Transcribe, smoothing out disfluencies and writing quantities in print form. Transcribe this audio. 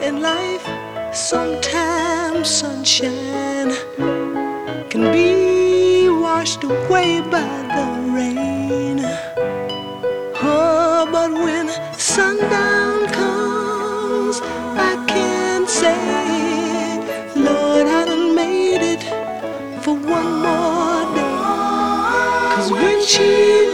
in life, sometimes sunshine can be washed away by the rain. Oh, but when sundown comes, I can say, Lord, I done made it for one more day. 'Cause when she